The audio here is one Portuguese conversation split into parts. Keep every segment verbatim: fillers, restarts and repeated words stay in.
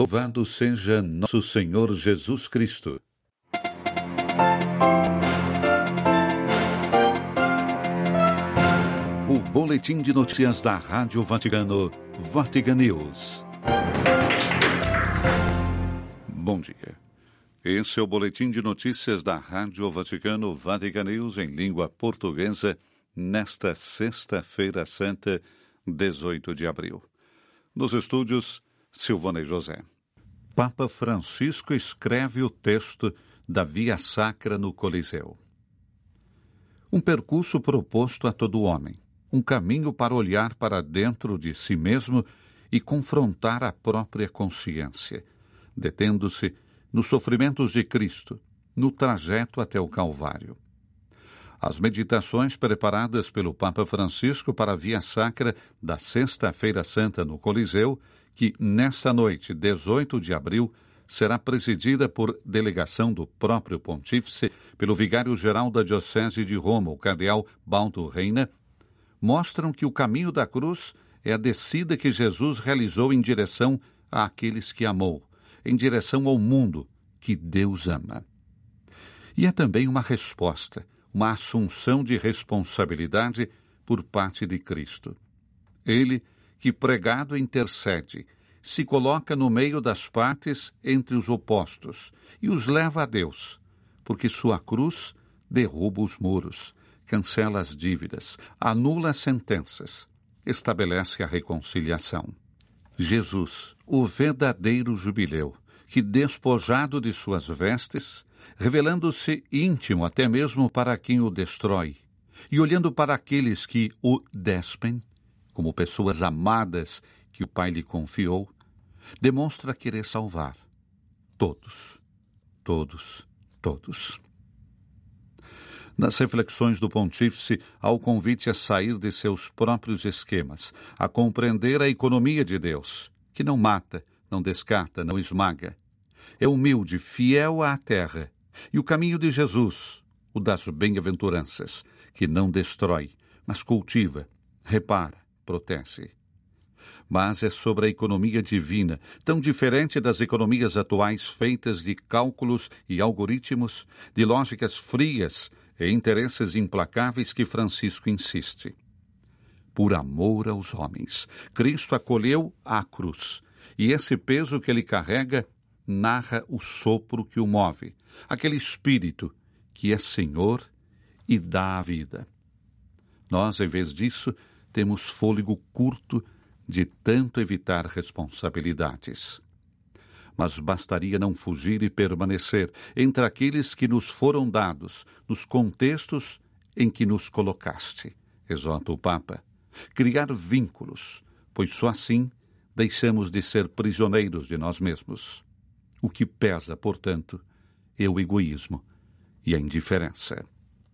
Louvado seja nosso Senhor Jesus Cristo. O boletim de notícias da Rádio Vaticano, Vatican News. Bom dia. Esse é o boletim de notícias da Rádio Vaticano, Vatican News, em língua portuguesa, nesta sexta-feira santa, dezoito de abril. Nos estúdios, Silvana e José. Papa Francisco escreve o texto da Via Sacra no Coliseu. Um percurso proposto a todo homem, um caminho para olhar para dentro de si mesmo e confrontar a própria consciência, detendo-se nos sofrimentos de Cristo, no trajeto até o Calvário. As meditações preparadas pelo Papa Francisco para a Via Sacra da Sexta-feira Santa no Coliseu, que nesta noite, dezoito de abril, será presidida por delegação do próprio Pontífice pelo Vigário-Geral da Diocese de Roma, o cardeal Baldo Reina, mostram que o caminho da cruz é a descida que Jesus realizou em direção àqueles que amou, em direção ao mundo que Deus ama. E é também uma resposta, uma assunção de responsabilidade por parte de Cristo. Ele, que pregado intercede, se coloca no meio das partes entre os opostos e os leva a Deus, porque sua cruz derruba os muros, cancela as dívidas, anula as sentenças, estabelece a reconciliação. Jesus, o verdadeiro jubileu, que despojado de suas vestes, revelando-se íntimo até mesmo para quem o destrói, e olhando para aqueles que o despem, como pessoas amadas que o Pai lhe confiou, demonstra querer salvar todos, todos, todos. Nas reflexões do Pontífice, há o convite a sair de seus próprios esquemas, a compreender a economia de Deus, que não mata, não descarta, não esmaga. É humilde, fiel à terra, e o caminho de Jesus, o das bem-aventuranças, que não destrói, mas cultiva, repara, protege. Mas é sobre a economia divina, tão diferente das economias atuais feitas de cálculos e algoritmos, de lógicas frias e interesses implacáveis que Francisco insiste. Por amor aos homens, Cristo acolheu a cruz, e esse peso que ele carrega narra o sopro que o move, aquele espírito que é Senhor e dá a vida. Nós, em vez disso, temos fôlego curto de tanto evitar responsabilidades. Mas bastaria não fugir e permanecer entre aqueles que nos foram dados, nos contextos em que nos colocaste, exorta o Papa. Criar vínculos, pois só assim deixamos de ser prisioneiros de nós mesmos. O que pesa, portanto, é o egoísmo e a indiferença.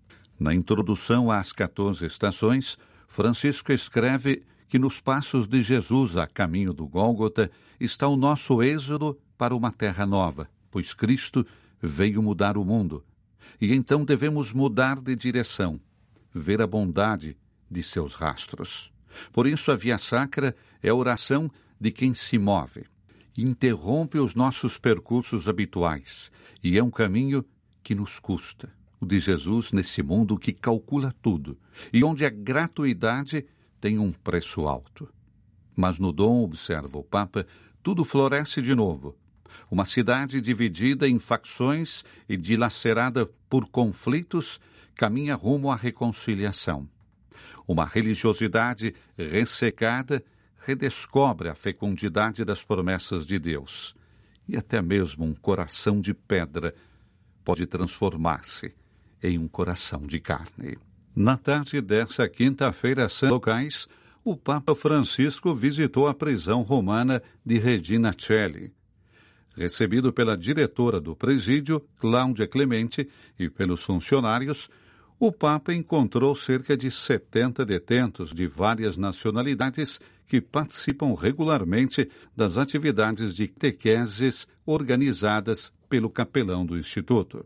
Na introdução às quatorze estações, Francisco escreve que nos passos de Jesus a caminho do Gólgota está o nosso êxodo para uma terra nova, pois Cristo veio mudar o mundo. E então devemos mudar de direção, ver a bondade de seus rastros. Por isso a Via Sacra é a oração de quem se move, interrompe os nossos percursos habituais, e é um caminho que nos custa, o de Jesus nesse mundo que calcula tudo, e onde a gratuidade tem um preço alto. Mas no dom, observa o Papa, tudo floresce de novo. Uma cidade dividida em facções e dilacerada por conflitos caminha rumo à reconciliação. Uma religiosidade ressecada redescobre a fecundidade das promessas de Deus. E até mesmo um coração de pedra pode transformar-se em um coração de carne. Na tarde dessa quinta-feira santa locais, o Papa Francisco visitou a prisão romana de Regina Coeli. Recebido pela diretora do presídio, Cláudia Clemente, e pelos funcionários, o Papa encontrou cerca de setenta detentos de várias nacionalidades que participam regularmente das atividades de catequeses organizadas pelo capelão do Instituto.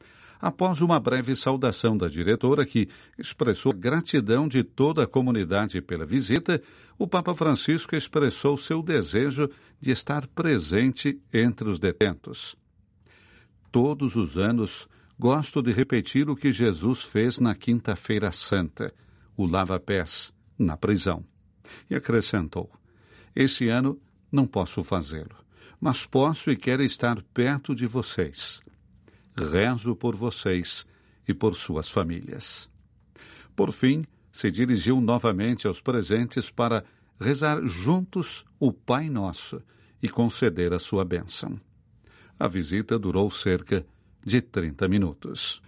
Após uma breve saudação da diretora, que expressou gratidão de toda a comunidade pela visita, o Papa Francisco expressou seu desejo de estar presente entre os detentos. Todos os anos, gosto de repetir o que Jesus fez na Quinta-feira Santa, o lava-pés, na prisão. E acrescentou: esse ano não posso fazê-lo, mas posso e quero estar perto de vocês. Rezo por vocês e por suas famílias. Por fim, se dirigiu novamente aos presentes para rezar juntos o Pai Nosso e conceder a sua bênção. A visita durou cerca de trinta minutos.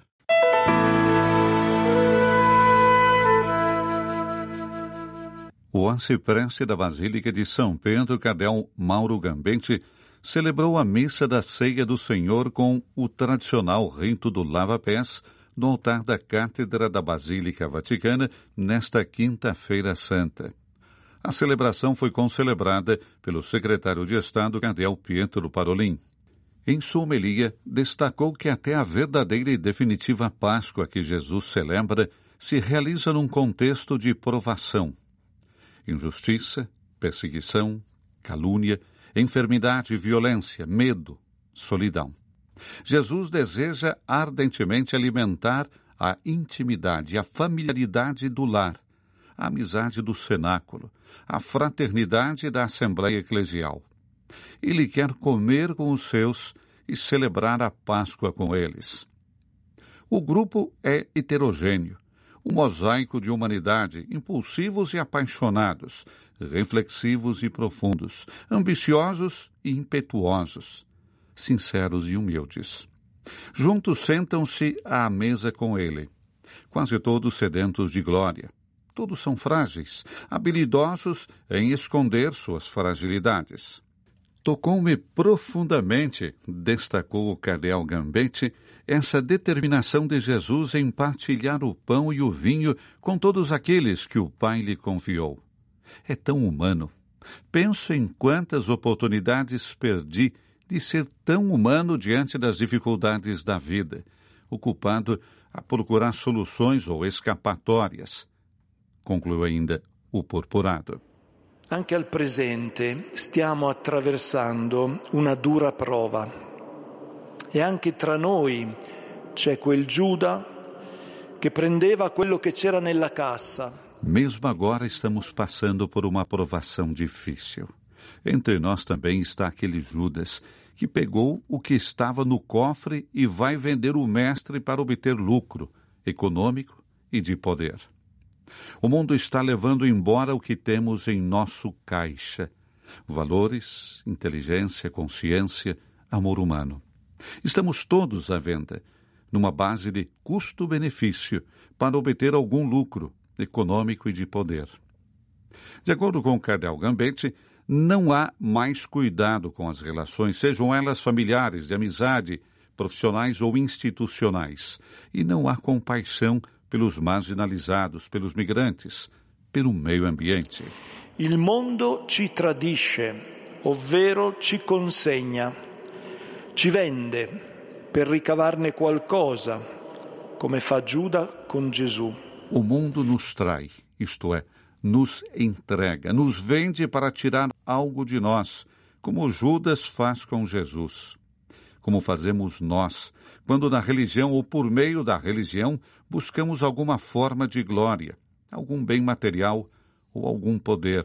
O arcipreste da Basílica de São Pedro, cardeal Mauro Gambenti, celebrou a missa da Ceia do Senhor com o tradicional rito do lava-pés no altar da Cátedra da Basílica Vaticana nesta Quinta-feira Santa. A celebração foi concelebrada pelo secretário de Estado, cardeal Pietro Parolin. Em sua homilia, destacou que até a verdadeira e definitiva Páscoa que Jesus celebra se realiza num contexto de provação. Injustiça, perseguição, calúnia, enfermidade, violência, medo, solidão. Jesus deseja ardentemente alimentar a intimidade, a familiaridade do lar, a amizade do cenáculo, a fraternidade da Assembleia Eclesial. Ele quer comer com os seus e celebrar a Páscoa com eles. O grupo é heterogêneo, um mosaico de humanidade, impulsivos e apaixonados, reflexivos e profundos, ambiciosos e impetuosos, sinceros e humildes. Juntos sentam-se à mesa com ele, quase todos sedentos de glória. Todos são frágeis, habilidosos em esconder suas fragilidades. Tocou-me profundamente, destacou o cardeal Gambenti, essa determinação de Jesus em partilhar o pão e o vinho com todos aqueles que o Pai lhe confiou. É tão humano. Penso em quantas oportunidades perdi de ser tão humano diante das dificuldades da vida, ocupado a procurar soluções ou escapatórias. Concluiu ainda o purpurado. Anche al presente stiamo attraversando una dura prova e anche tra noi c'è quel Giuda che prendeva quello che c'era nella cassa. Mesmo agora estamos passando por uma provação difícil. Entre nós também está aquele Judas que pegou o que estava no cofre e vai vender o mestre para obter lucro econômico e de poder. O mundo está levando embora o que temos em nosso caixa: valores, inteligência, consciência, amor humano. Estamos todos à venda, numa base de custo-benefício, para obter algum lucro econômico e de poder. De acordo com o cardeal Gambenti, não há mais cuidado com as relações, sejam elas familiares, de amizade, profissionais ou institucionais, e não há compaixão pelos marginalizados, pelos migrantes, pelo meio ambiente. Il mondo ci tradisce, ovvero ci consegna, ci vende per ricavarne qualcosa, come fa Giuda con Gesù. O mundo nos trai, isto é, nos entrega, nos vende para tirar algo de nós, como Judas faz com Jesus. Como fazemos nós, quando na religião ou por meio da religião buscamos alguma forma de glória, algum bem material ou algum poder.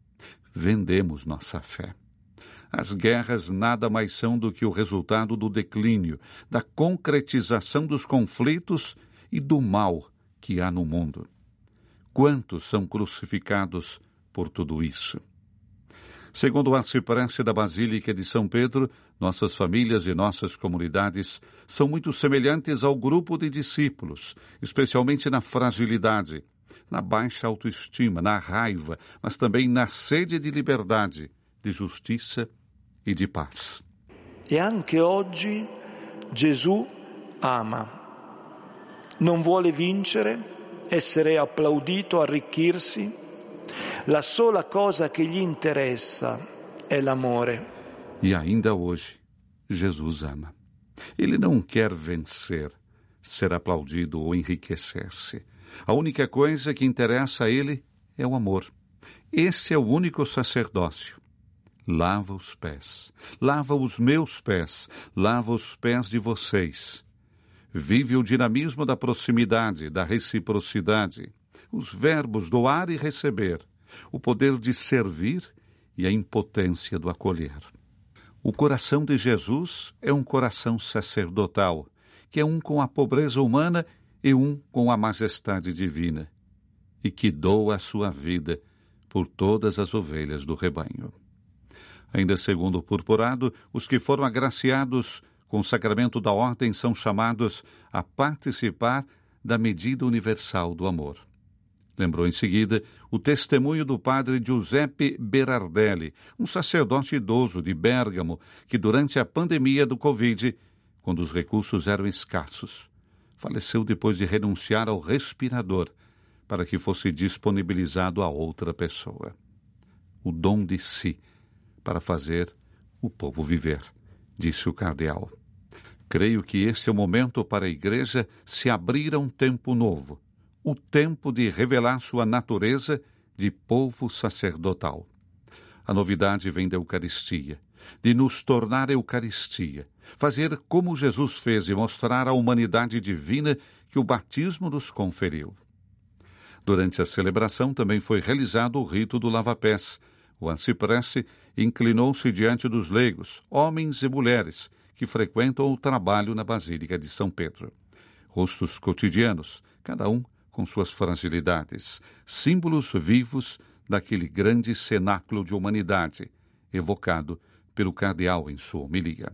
Vendemos nossa fé. As guerras nada mais são do que o resultado do declínio, da concretização dos conflitos e do mal que há no mundo. Quantos são crucificados por tudo isso? Segundo o arcipreste da Basílica de São Pedro, nossas famílias e nossas comunidades são muito semelhantes ao grupo de discípulos, especialmente na fragilidade, na baixa autoestima, na raiva, mas também na sede de liberdade, de justiça e de paz. E anche oggi Gesù ama. Non vuole vincere, essere applaudito, arricchirsi. La sola cosa che gli interessa è l'amore. E ainda hoje, Jesus ama. Ele não quer vencer, ser aplaudido ou enriquecer-se. A única coisa que interessa a ele é o amor. Esse é o único sacerdócio. lava os pés, lava os meus pés, lava os pés de vocês. Vive o dinamismo da proximidade, da reciprocidade, os verbos doar e receber, o poder de servir e a impotência do acolher. O coração de Jesus é um coração sacerdotal, que é um com a pobreza humana e um com a majestade divina, e que doa a sua vida por todas as ovelhas do rebanho. Ainda segundo o purpurado, os que foram agraciados com o sacramento da ordem são chamados a participar da medida universal do amor. Lembrou em seguida o testemunho do padre Giuseppe Berardelli, um sacerdote idoso de Bérgamo, que durante a pandemia do Covid, quando os recursos eram escassos, faleceu depois de renunciar ao respirador para que fosse disponibilizado a outra pessoa. O dom de si para fazer o povo viver, disse o cardeal. Creio que esse é o momento para a Igreja se abrir a um tempo novo, o tempo de revelar sua natureza de povo sacerdotal. A novidade vem da Eucaristia, de nos tornar Eucaristia, fazer como Jesus fez e mostrar a humanidade divina que o batismo nos conferiu. Durante a celebração também foi realizado o rito do lava-pés. O ancipreste inclinou-se diante dos leigos, homens e mulheres, que frequentam o trabalho na Basílica de São Pedro. Rostos cotidianos, cada um com suas fragilidades, símbolos vivos daquele grande cenáculo de humanidade, evocado pelo cardeal em sua homilia.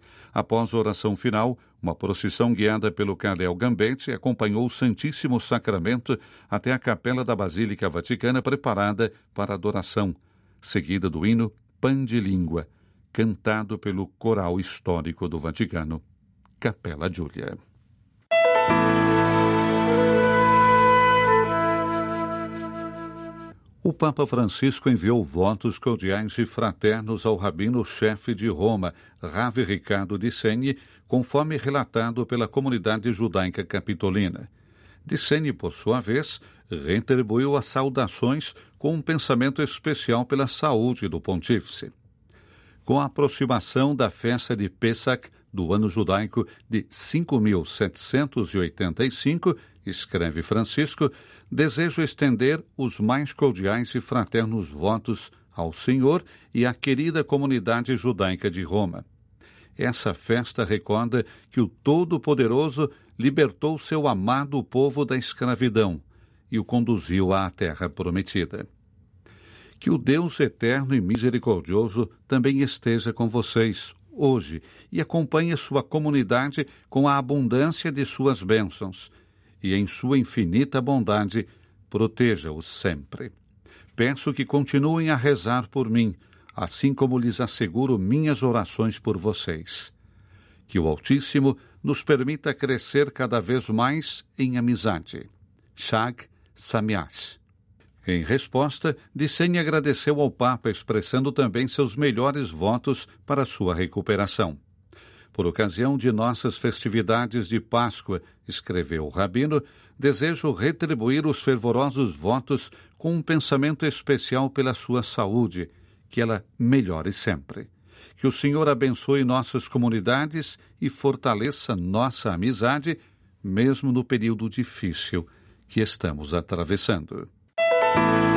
Após a oração final, uma procissão guiada pelo cardeal Gambetti acompanhou o Santíssimo Sacramento até a capela da Basílica Vaticana preparada para adoração, seguida do hino Pan de Língua, cantado pelo Coral Histórico do Vaticano, Capella Giulia. O Papa Francisco enviou votos cordiais e fraternos ao rabino-chefe de Roma, Rav Ricardo Di Segni, conforme relatado pela comunidade judaica capitolina. Di Segni, por sua vez, retribuiu as saudações com um pensamento especial pela saúde do pontífice. Com a aproximação da festa de Pesach, do ano judaico de cinco mil setecentos e oitenta e cinco, escreve Francisco, desejo estender os mais cordiais e fraternos votos ao Senhor e à querida comunidade judaica de Roma. Essa festa recorda que o Todo-Poderoso libertou seu amado povo da escravidão e o conduziu à terra prometida. Que o Deus eterno e misericordioso também esteja com vocês hoje e acompanhe sua comunidade com a abundância de suas bênçãos e, em sua infinita bondade, proteja-os sempre. Peço que continuem a rezar por mim, assim como lhes asseguro minhas orações por vocês. Que o Altíssimo nos permita crescer cada vez mais em amizade. Chag Samiach. Em resposta, Di Segni agradeceu ao Papa, expressando também seus melhores votos para sua recuperação. Por ocasião de nossas festividades de Páscoa, escreveu o rabino, desejo retribuir os fervorosos votos com um pensamento especial pela sua saúde, que ela melhore sempre. Que o Senhor abençoe nossas comunidades e fortaleça nossa amizade, mesmo no período difícil que estamos atravessando.